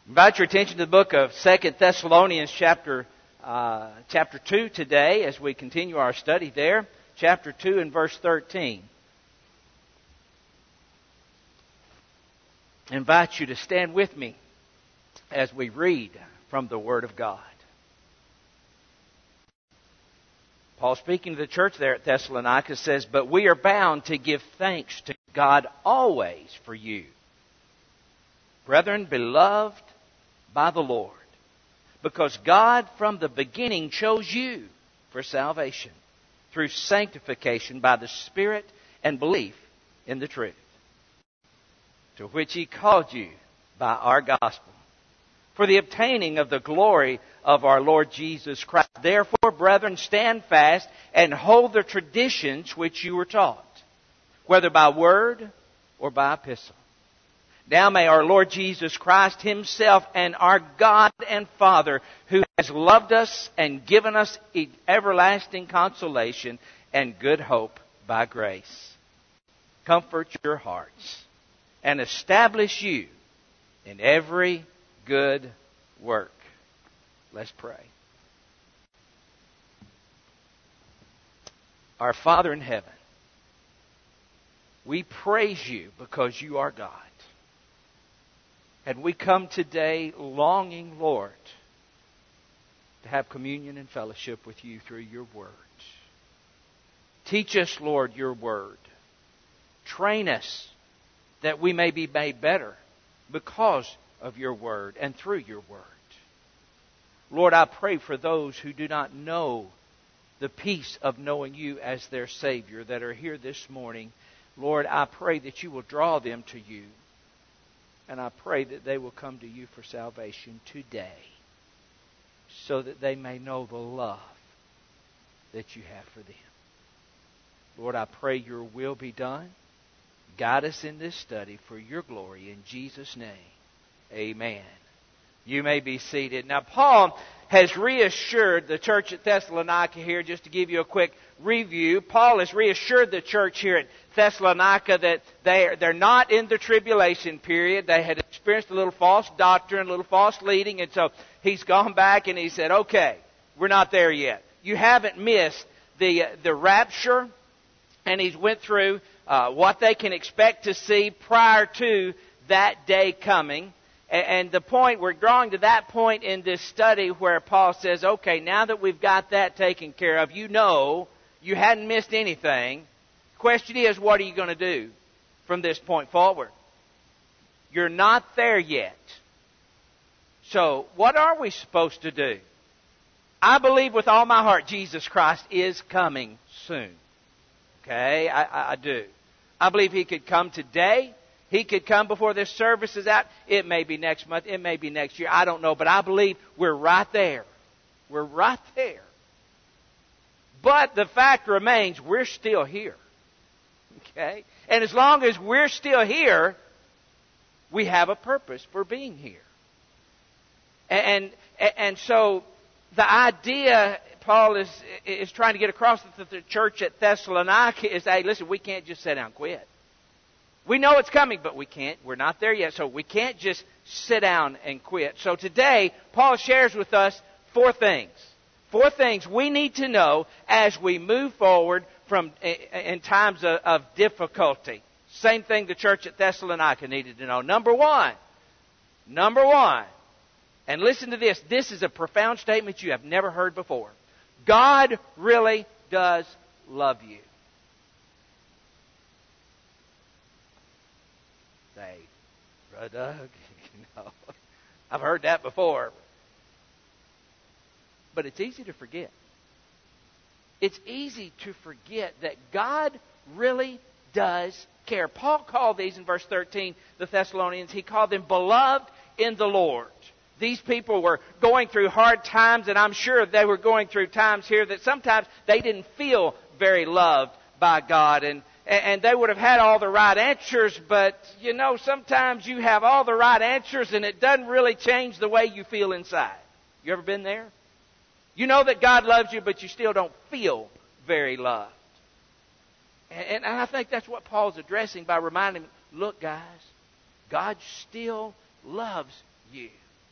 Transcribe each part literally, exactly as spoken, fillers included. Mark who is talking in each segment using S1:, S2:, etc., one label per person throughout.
S1: Invite your attention to the book of Second Thessalonians chapter uh, chapter two today as we continue our study there. Chapter two and verse thirteen. I invite you to stand with me as we read from the Word of God. Paul, speaking to the church there at Thessalonica, says, "But we are bound to give thanks to God always for you, brethren, beloved by the Lord, because God from the beginning chose you for salvation through sanctification by the Spirit and belief in the truth, to which He called you by our gospel, for the obtaining of the glory of our Lord Jesus Christ. Therefore, brethren, stand fast and hold the traditions which you were taught, whether by word or by epistle. Now may our Lord Jesus Christ Himself and our God and Father, who has loved us and given us everlasting consolation and good hope by grace, comfort your hearts and establish you in every good work." Let's pray. Our Father in heaven, we praise You because You are God. And we come today longing, Lord, to have communion and fellowship with You through Your Word. Teach us, Lord, Your Word. Train us that we may be made better because of Your Word and through Your Word. Lord, I pray for those who do not know the peace of knowing You as their Savior that are here this morning. Lord, I pray that You will draw them to You. And I pray that they will come to You for salvation today, so that they may know the love that You have for them. Lord, I pray Your will be done. Guide us in this study for Your glory. In Jesus' name, amen. You may be seated. Now, Paul has reassured the church at Thessalonica here, just to give you a quick review. Paul has reassured the church here at Thessalonica that they are, they're not in the tribulation period. They had experienced a little false doctrine, a little false leading, and so he's gone back and he said, okay, we're not there yet. You haven't missed the, the rapture, and he's went through uh, what they can expect to see prior to that day coming. And the point, we're drawing to that point in this study where Paul says, okay, now that we've got that taken care of, you know, you hadn't missed anything. The question is, what are you going to do from this point forward? You're not there yet. So, what are we supposed to do? I believe with all my heart Jesus Christ is coming soon. Okay, I, I, I do. I believe He could come today. He could come before this service is out. It may be next month. It may be next year. I don't know. But I believe we're right there. We're right there. But the fact remains, we're still here. Okay? And as long as we're still here, we have a purpose for being here. And, and, and so the idea Paul is, is trying to get across to the church at Thessalonica is, hey, listen, we can't just sit down and quit. We know it's coming, but we can't. We're not there yet, so we can't just sit down and quit. So today, Paul shares with us four things. Four things we need to know as we move forward from in times of, of difficulty. Same thing the church at Thessalonica needed to know. Number one. Number one. And listen to this. This is a profound statement you have never heard before. God really does love you. Say, Brother Doug, you know, I've heard that before. But it's easy to forget. It's easy to forget that God really does care. Paul called these in verse thirteen, the Thessalonians, he called them beloved in the Lord. These people were going through hard times, and I'm sure they were going through times here that sometimes they didn't feel very loved by God. And And they would have had all the right answers, but, you know, sometimes you have all the right answers and it doesn't really change the way you feel inside. You ever been there? You know that God loves you, but you still don't feel very loved. And I think that's what Paul's addressing by reminding them, look, guys, God still loves you.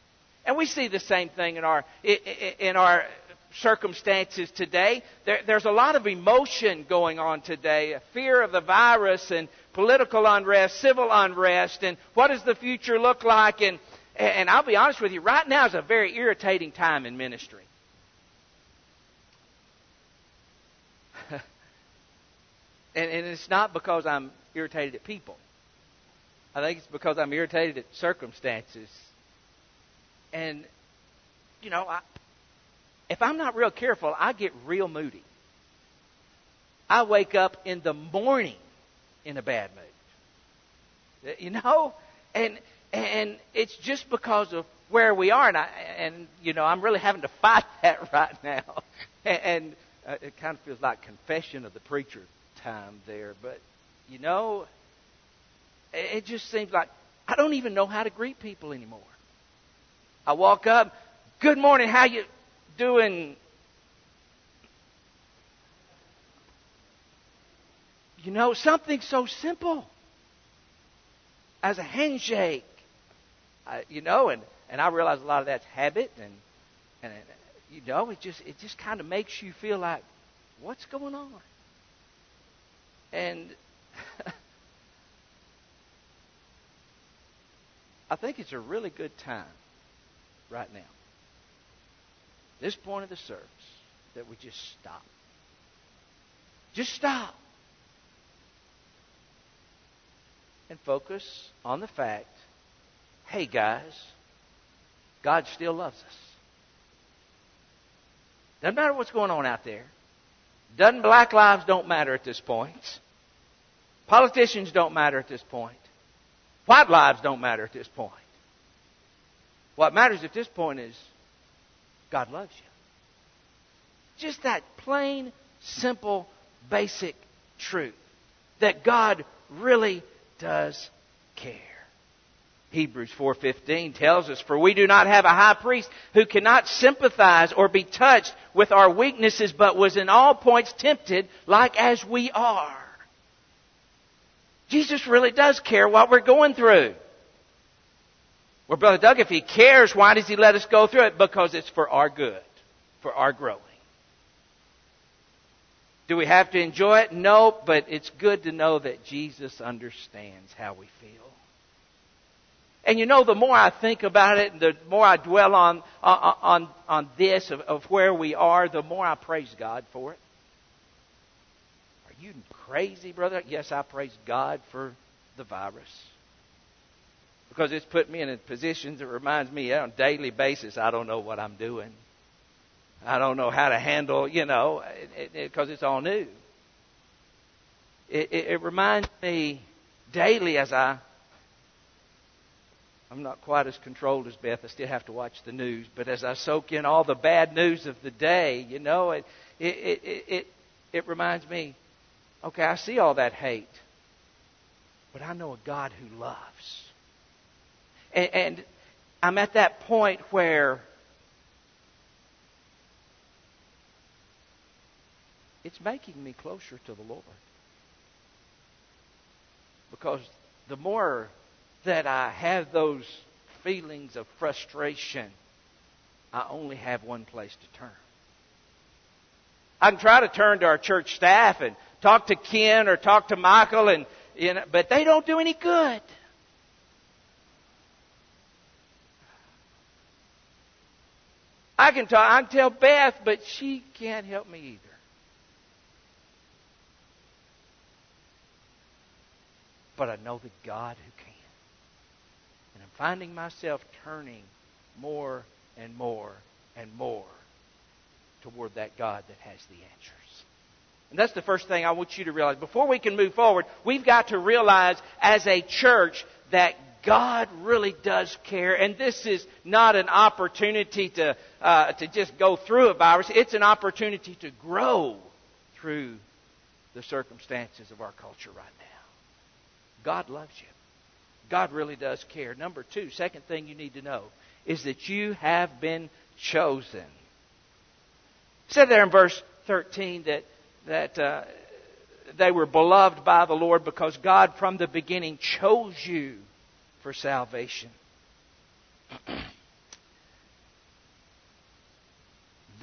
S1: And we see the same thing in our in our circumstances today. There, there's a lot of emotion going on today, a fear of the virus and political unrest, civil unrest, and what does the future look like? And and I'll be honest with you, right now is a very irritating time in ministry. and, and it's not because I'm irritated at people. I think it's because I'm irritated at circumstances. And, you know, I, if I'm not real careful, I get real moody. I wake up in the morning in a bad mood. You know? And and it's just because of where we are. And, I, and you know, I'm really having to fight that right now. And uh, it kind of feels like confession of the preacher time there. But, you know, it, it just seems like I don't even know how to greet people anymore. I walk up, good morning, how you doing? You know, something so simple as a handshake. I, you know, and, and I realize a lot of that's habit, and and you know, it just it just kind of makes you feel like, what's going on? And I think it's a really good time right now, this point of the service, that we just stop. Just stop. And focus on the fact, hey guys, God still loves us. Doesn't matter what's going on out there. Doesn't black lives don't matter at this point. Politicians don't matter at this point. White lives don't matter at this point. What matters at this point is God loves you. Just that plain, simple, basic truth that God really does care. Hebrews four fifteen tells us, for we do not have a high priest who cannot sympathize or be touched with our weaknesses, but was in all points tempted like as we are. Jesus really does care what we're going through. Well, Brother Doug, if He cares, why does He let us go through it? Because it's for our good, for our growing. Do we have to enjoy it? No, but it's good to know that Jesus understands how we feel. And you know, the more I think about it, the more I dwell on on on, on this of, of where we are, the more I praise God for it. Are you crazy, brother? Yes, I praise God for the virus. Because it's put me in a position that reminds me on a daily basis, I don't know what I'm doing. I don't know how to handle, you know, because it, it, it's all new. It, it, it reminds me daily as I, I'm not quite as controlled as Beth. I still have to watch the news. But as I soak in all the bad news of the day, you know, it it it it, it reminds me, okay, I see all that hate. But I know a God who loves. And, and I'm at that point where it's making me closer to the Lord. Because the more that I have those feelings of frustration, I only have one place to turn. I can try to turn to our church staff and talk to Ken or talk to Michael, and you know, but they don't do any good. I can talk, I can tell Beth, but she can't help me either. But I know the God who can. And I'm finding myself turning more and more and more toward that God that has the answers. And that's the first thing I want you to realize. Before we can move forward, we've got to realize as a church that God really does care. And this is not an opportunity to uh, to just go through a virus. It's an opportunity to grow through the circumstances of our culture right now. God loves you. God really does care. Number two, second thing you need to know is that you have been chosen. It said there in verse thirteen that that uh, they were beloved by the Lord because God from the beginning chose you for salvation.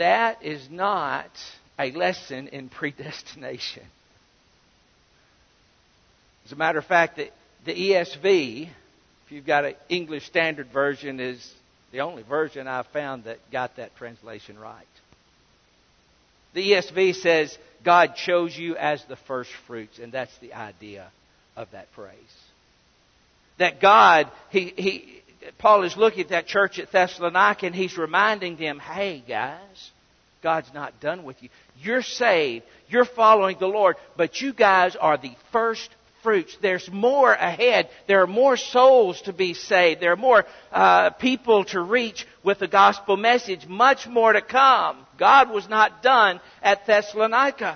S1: that is not a lesson in predestination. As a matter of fact, the, the E S V, if you've got an English Standard Version, is the only version I've found that got that translation right. The E S V says, God chose you as the first fruits, and that's the idea of that phrase. That God, he, he, Paul is looking at that church at Thessalonica, and he's reminding them, hey guys, God's not done with you. You're saved, you're following the Lord, but you guys are the first fruits. There's more ahead. There are more souls to be saved. There are more uh, people to reach with the gospel message. Much more to come. God was not done at Thessalonica.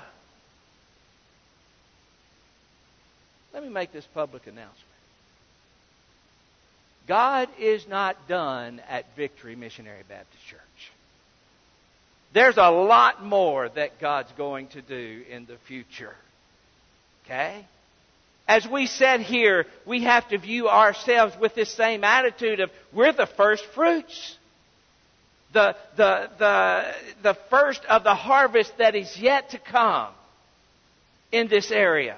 S1: Let me make this public announcement. God is not done at Victory Missionary Baptist Church. There's a lot more that God's going to do in the future. Okay? As we said here, we have to view ourselves with this same attitude of we're the first fruits. The, the, the, the first of the harvest that is yet to come in this area.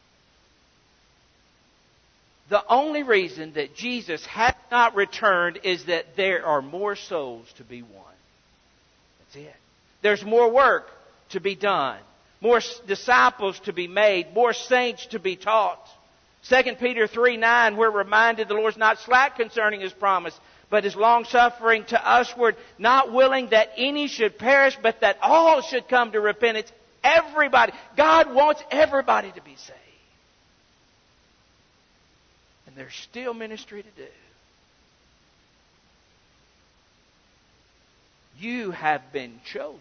S1: The only reason that Jesus has not returned is that there are more souls to be won. That's it. There's more work to be done. More disciples to be made. More saints to be taught. Second Peter three nine, we're reminded the Lord's not slack concerning His promise, but is long-suffering to usward, not willing that any should perish, but that all should come to repentance. Everybody. God wants everybody to be saved. And there's still ministry to do. You have been chosen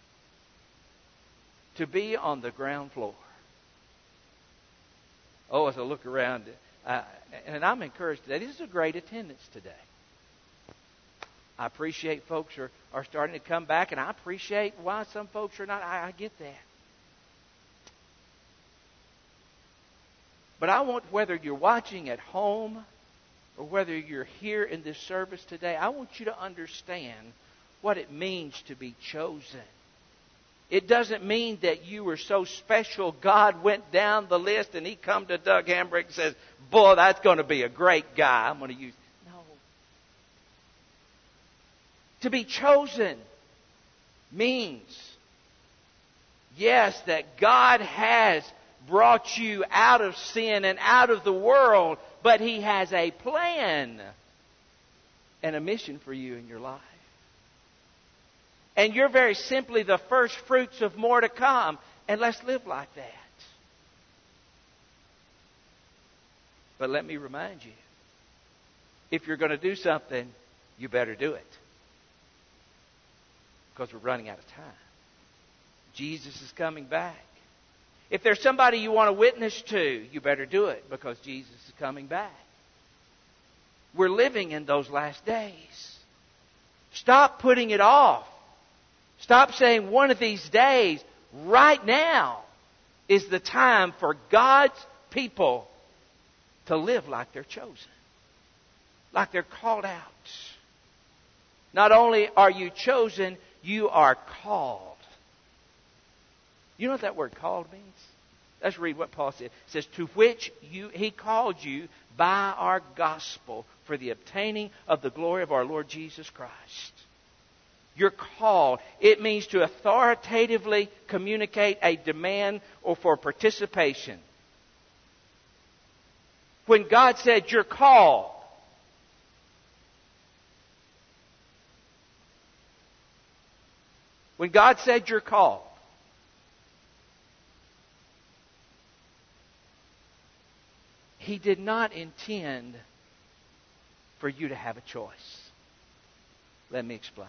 S1: to be on the ground floor. Oh, as I look around, uh, and I'm encouraged today. This is a great attendance today. I appreciate folks are, are starting to come back, and I appreciate why some folks are not. I, I get that. But I want, whether you're watching at home or whether you're here in this service today, I want you to understand what it means to be chosen. It doesn't mean that you were so special, God went down the list and He come to Doug Hambrick and says, boy, that's going to be a great guy. I'm going to use... No. To be chosen means, yes, that God has brought you out of sin and out of the world, but He has a plan and a mission for you in your life. And you're very simply the first fruits of more to come. And let's live like that. But let me remind you, if you're going to do something, you better do it. Because we're running out of time. Jesus is coming back. If there's somebody you want to witness to, you better do it because Jesus is coming back. We're living in those last days. Stop putting it off. Stop saying one of these days. Right now is the time for God's people to live like they're chosen. Like they're called out. Not only are you chosen, you are called. You know what that word called means? Let's read what Paul said. It says, to which you, He called you by our gospel for the obtaining of the glory of our Lord Jesus Christ. You're called. It means to authoritatively communicate a demand or for participation. When God said you're called, when God said you're called, He did not intend for you to have a choice. Let me explain.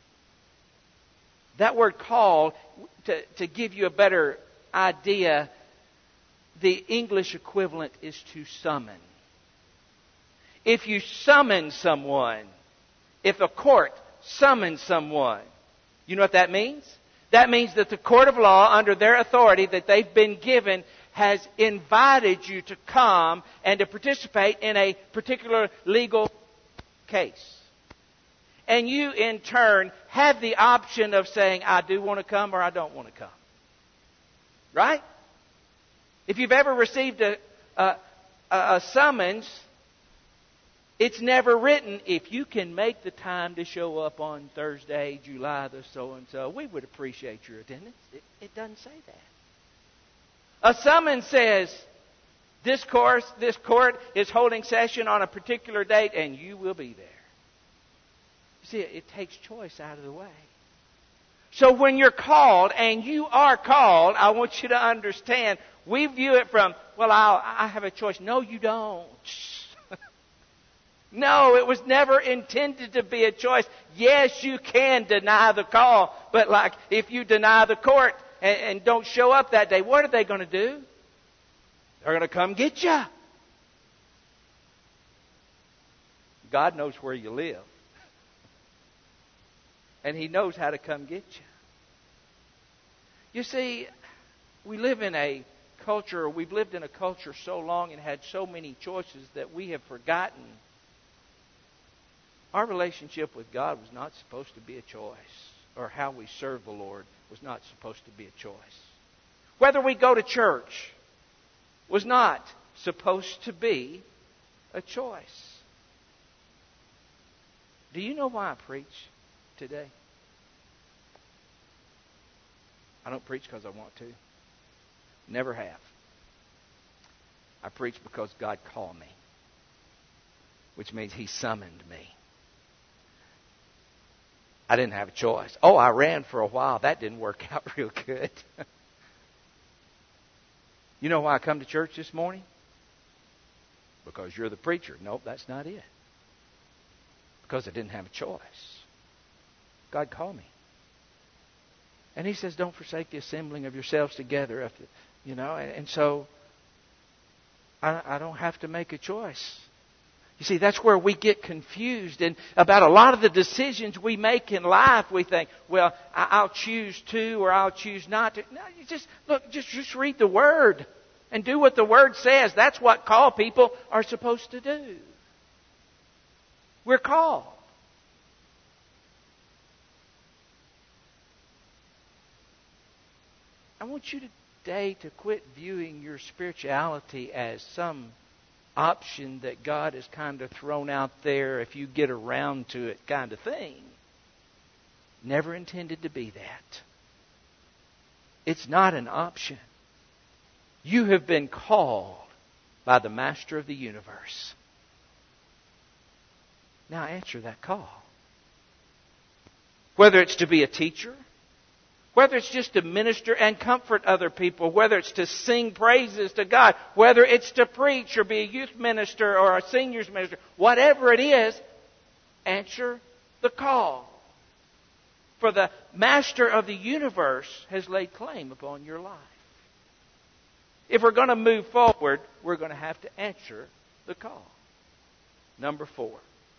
S1: That word called, to, to give you a better idea, the English equivalent is to summon. If you summon someone, if a court summons someone, you know what that means? That means that the court of law, under their authority that they've been given, has invited you to come and to participate in a particular legal case. And you, in turn, have the option of saying, I do want to come or I don't want to come. Right? If you've ever received a, a, a summons, it's never written, if you can make the time to show up on Thursday, July the so-and-so, we would appreciate your attendance. It, it doesn't say that. A summons says, this course, this court is holding session on a particular date and you will be there. You see, it takes choice out of the way. So when you're called, and you are called, I want you to understand, we view it from, well, I'll, I have a choice. No, you don't. No, it was never intended to be a choice. Yes, you can deny the call, but like if you deny the court and, and don't show up that day, what are they going to do? They're going to come get you. God knows where you live. And He knows how to come get you. You see, we live in a culture, or we've lived in a culture so long and had so many choices that we have forgotten our relationship with God was not supposed to be a choice, or how we serve the Lord was not supposed to be a choice. Whether we go to church was not supposed to be a choice. Do you know why I preach today? I don't preach because I want to. Never have. I preach because God called me, which means He summoned me. I didn't have a choice. Oh, I ran for a while. That didn't work out real good. You know why I come to church this morning? Because you're the preacher. Nope, that's not it. Because I didn't have a choice. God called me. And He says, don't forsake the assembling of yourselves together. You know, and, and so I, I don't have to make a choice. You see, that's where we get confused. And about a lot of the decisions we make in life, we think, well, I'll choose to or I'll choose not to. No, you just, look, just, just read the Word and do what the Word says. That's what called people are supposed to do. We're called. I want you today to quit viewing your spirituality as some option that God has kind of thrown out there if you get around to it kind of thing. Never intended to be that. It's not an option. You have been called by the Master of the universe. Now answer that call. Whether it's to be a teacher, whether it's just to minister and comfort other people, whether it's to sing praises to God, whether it's to preach or be a youth minister or a seniors minister, whatever it is, answer the call. For the Master of the universe has laid claim upon your life. If we're going to move forward, we're going to have to answer the call. Number four.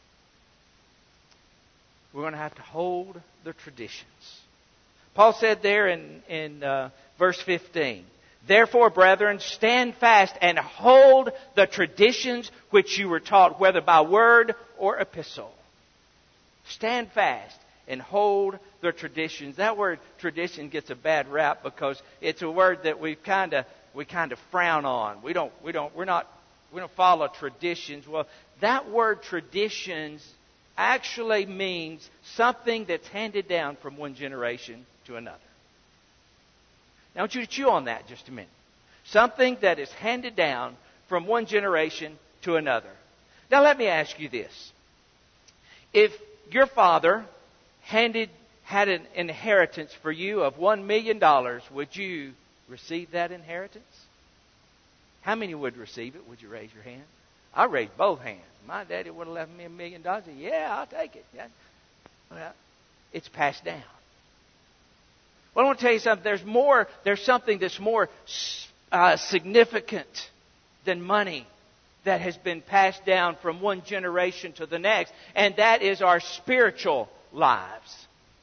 S1: We're going to have to hold the traditions. Paul said there in, in uh, verse fifteen, therefore, brethren, stand fast and hold the traditions which you were taught, whether by word or epistle. Stand fast and hold the traditions. That word tradition gets a bad rap because it's a word that we kind of we kind of frown on. We don't we don't we're not we don't follow traditions. Well, that word traditions actually means something that's handed down from one generation to another. Now I want you to chew on that just a minute. Something that is handed down from one generation to another. Now let me ask you this. If your father handed had an inheritance for you of one million dollars, would you receive that inheritance? How many would receive it? Would you raise your hand? I raised both hands. My daddy would have left me a million dollars. Yeah, I'll take it. Yeah. Well, it's passed down. Well, I want to tell you something. There's more. There's something that's more uh, significant than money that has been passed down from one generation to the next, and that is our spiritual lives.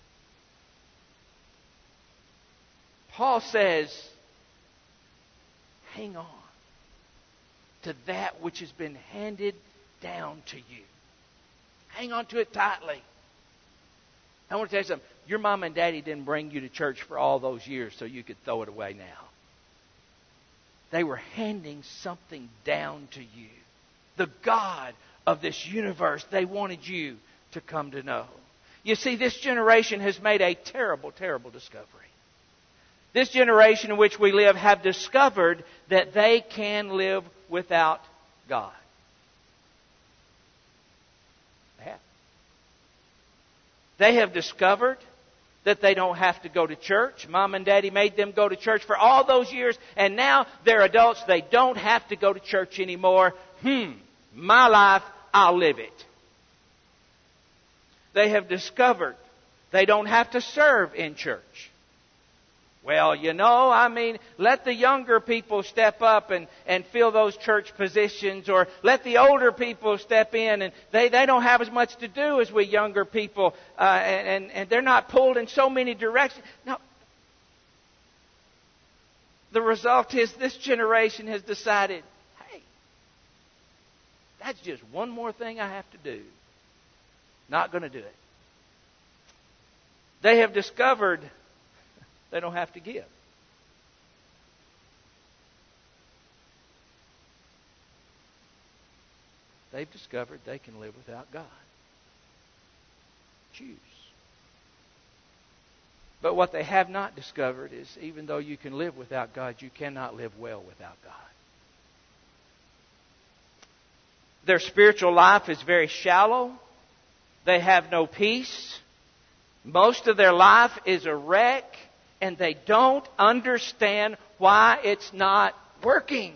S1: Paul says, hang on to that which has been handed down to you. Hang on to it tightly. I want to tell you something. Your mom and daddy didn't bring you to church for all those years so you could throw it away now. They were handing something down to you. The God of this universe they wanted you to come to know. You see, this generation has made a terrible, terrible discovery. This generation in which we live have discovered that they can live without God. They have. They have discovered that they don't have to go to church. Mom and Daddy made them go to church for all those years, and now they're adults. They don't have to go to church anymore. Hmm, my life, I'll live it. They have discovered they don't have to serve in church. Well, you know, I mean, let the younger people step up and, and fill those church positions, or let the older people step in, and they, they don't have as much to do as we younger people, uh, and, and, and they're not pulled in so many directions. No. The result is this generation has decided, hey, that's just one more thing I have to do. Not going to do it. They have discovered they don't have to give. They've discovered they can live without God. Choose. But what they have not discovered is even though you can live without God, you cannot live well without God. Their spiritual life is very shallow. They have no peace. Most of their life is a wreck. And they don't understand why it's not working.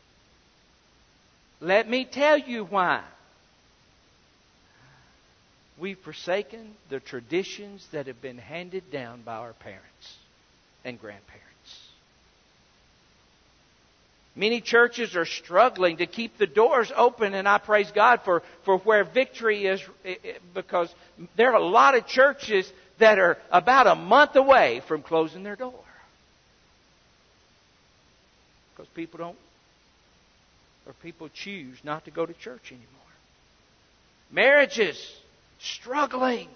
S1: Let me tell you why. We've forsaken the traditions that have been handed down by our parents and grandparents. Many churches are struggling to keep the doors open, and I praise God for, for where victory is, because there are a lot of churches that are about a month away from closing their door. Because people don't, or people choose not to go to church anymore. Marriages struggling.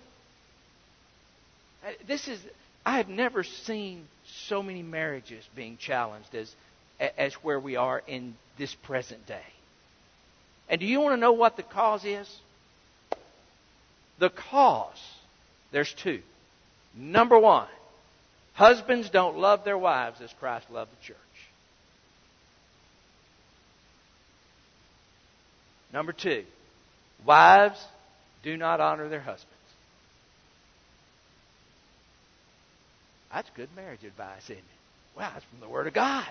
S1: This is, I have never seen so many marriages being challenged as, as where we are in this present day. And do you want to know what the cause is? The cause, there's two. Number one, husbands don't love their wives as Christ loved the church. Number two, wives do not honor their husbands. That's good marriage advice, isn't it? Wow, that's from the Word of God.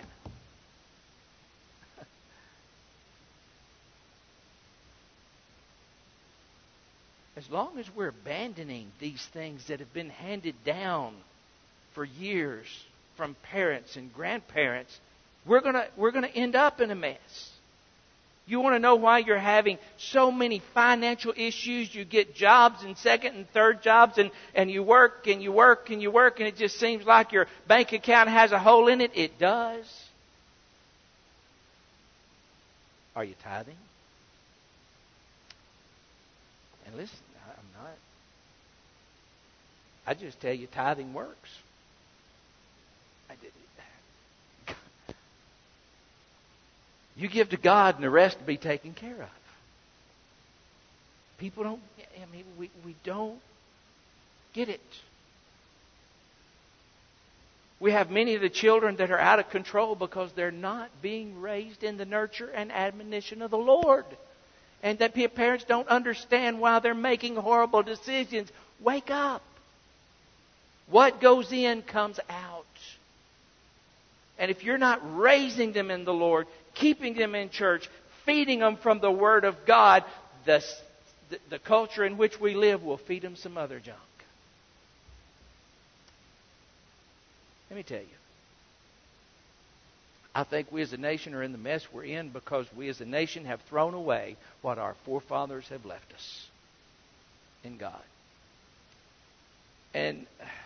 S1: As long as we're abandoning these things that have been handed down for years from parents and grandparents, we're gonna we're gonna end up in a mess. You want to know why you're having so many financial issues? You get jobs and second and third jobs, and, and you work and you work and you work, and it just seems like your bank account has a hole in it. It does. Are you tithing? And listen, I'm not. I just tell you, tithing works. I did it. You give to God, and the rest will be taken care of. People don't. I mean, we we don't get it. We have many of the children that are out of control because they're not being raised in the nurture and admonition of the Lord. And that parents don't understand why they're making horrible decisions. Wake up. What goes in comes out. And if you're not raising them in the Lord, keeping them in church, feeding them from the Word of God, the, the, the culture in which we live will feed them some other junk. Let me tell you. I think we as a nation are in the mess we're in because we as a nation have thrown away what our forefathers have left us in God. And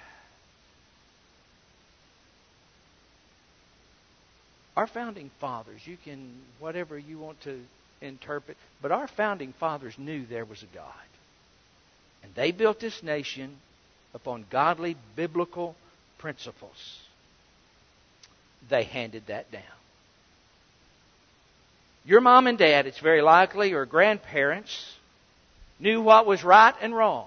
S1: our founding fathers, you can, whatever you want to interpret, but our founding fathers knew there was a God. And they built this nation upon godly biblical principles, they handed that down. Your mom and dad, it's very likely, or grandparents, knew what was right and wrong.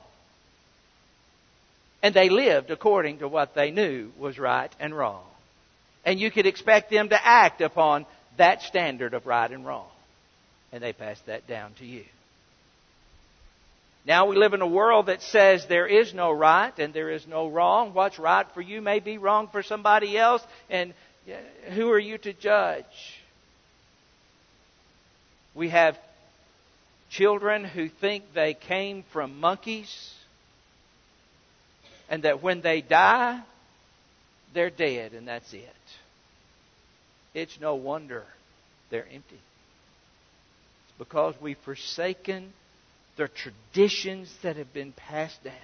S1: And they lived according to what they knew was right and wrong. And you could expect them to act upon that standard of right and wrong. And they passed that down to you. Now we live in a world that says there is no right and there is no wrong. What's right for you may be wrong for somebody else. And who are you to judge? We have children who think they came from monkeys, and that when they die, they're dead and that's it. It's no wonder they're empty. It's because we've forsaken the traditions that have been passed down.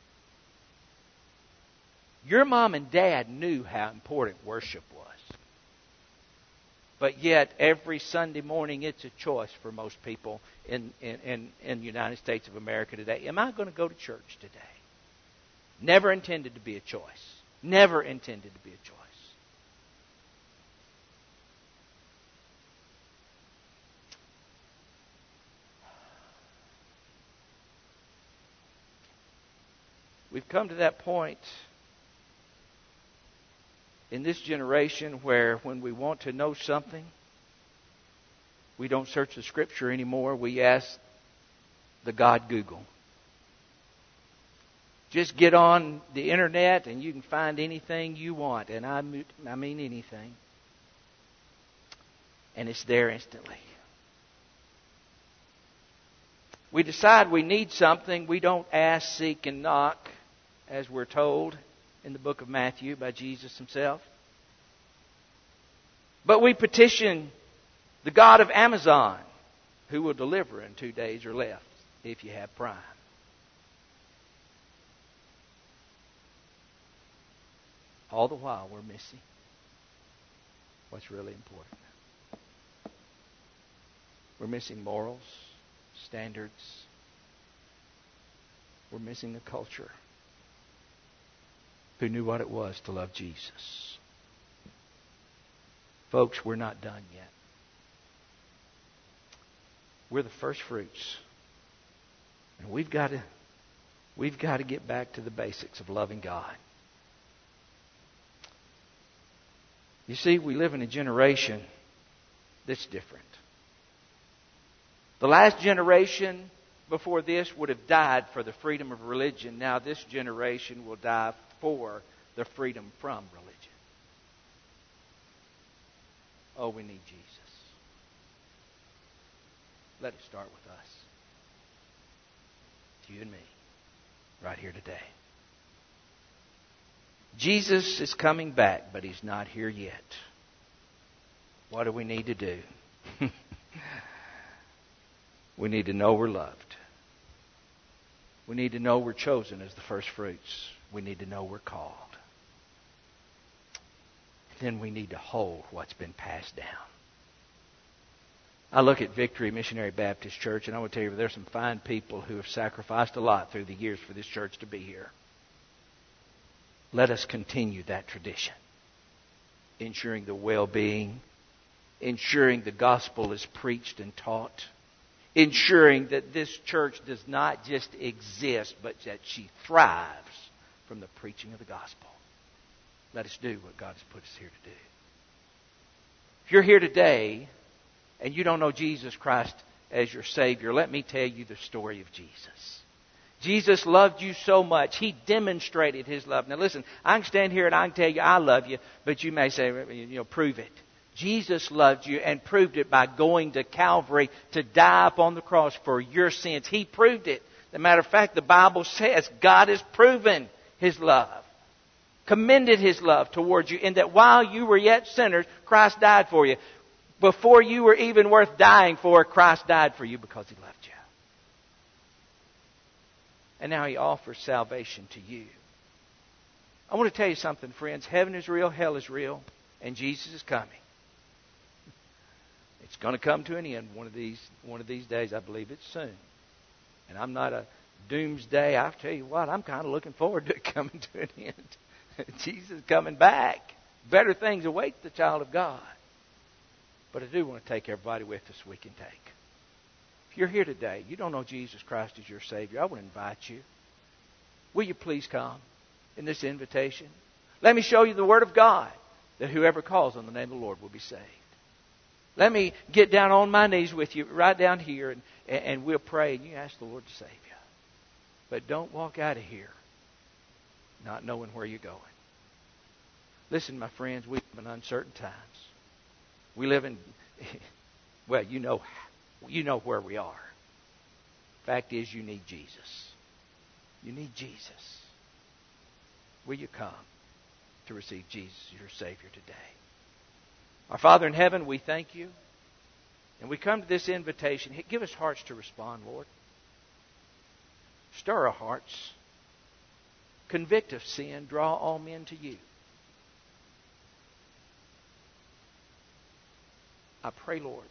S1: Your mom and dad knew how important worship was. But yet, every Sunday morning, it's a choice for most people in, in, in, in the United States of America today. Am I going to go to church today? Never intended to be a choice. Never intended to be a choice. We've come to that point in this generation where when we want to know something, we don't search the Scripture anymore. We ask the God Google. Just get on the internet and you can find anything you want. And I I mean anything. And it's there instantly. We decide we need something. We don't ask, seek, and knock, as we're told in the book of Matthew by Jesus Himself. But we petition the God of Amazon, who will deliver in two days or less if you have Prime. All the while we're missing what's really important. We're missing morals, standards. We're missing a culture who knew what it was to love Jesus. Folks, we're not done yet. We're the first fruits. And we've got to, we've got to get back to the basics of loving God. You see, we live in a generation that's different. The last generation before this would have died for the freedom of religion. Now this generation will die for the freedom from religion. Oh, we need Jesus. Let it start with us. It's you and me, right here today. Jesus is coming back, but He's not here yet. What do we need to do? We need to know we're loved. We need to know we're chosen as the first fruits. We need to know we're called. Then we need to hold what's been passed down. I look at Victory Missionary Baptist Church, and I want to tell you, there's some fine people who have sacrificed a lot through the years for this church to be here. Let us continue that tradition, ensuring the well-being, ensuring the gospel is preached and taught, ensuring that this church does not just exist, but that she thrives from the preaching of the gospel. Let us do what God has put us here to do. If you're here today and you don't know Jesus Christ as your Savior, let me tell you the story of Jesus. Jesus loved you so much, He demonstrated His love. Now listen, I can stand here and I can tell you I love you, but you may say, you know, prove it. Jesus loved you and proved it by going to Calvary to die upon the cross for your sins. He proved it. As a matter of fact, the Bible says God has proven His love, commended His love towards you, in that while you were yet sinners, Christ died for you. Before you were even worth dying for, Christ died for you because He loved you. And now He offers salvation to you. I want to tell you something, friends. Heaven is real, hell is real, and Jesus is coming. It's going to come to an end one of these one of these days. I believe it's soon. And I'm not a doomsday, I'll tell you what, I'm kind of looking forward to it coming to an end. Jesus coming back. Better things await the child of God. But I do want to take everybody with us we can take. If you're here today, you don't know Jesus Christ as your Savior, I want to invite you. Will you please come in this invitation? Let me show you the Word of God, that whoever calls on the name of the Lord will be saved. Let me get down on my knees with you right down here, and, and we'll pray, and you ask the Lord to save you. But don't walk out of here not knowing where you're going. Listen, my friends, we live in uncertain times. We live in, well, you know, you know where we are. Fact is, you need Jesus. You need Jesus. Will you come to receive Jesus as your Savior today? Our Father in heaven, we thank you. And we come to this invitation. Give us hearts to respond, Lord. Stir our hearts. Convict of sin. Draw all men to you. I pray, Lord,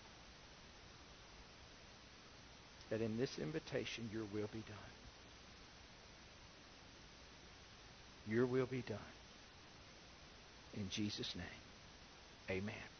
S1: that in this invitation your will be done. Your will be done. In Jesus' name, amen.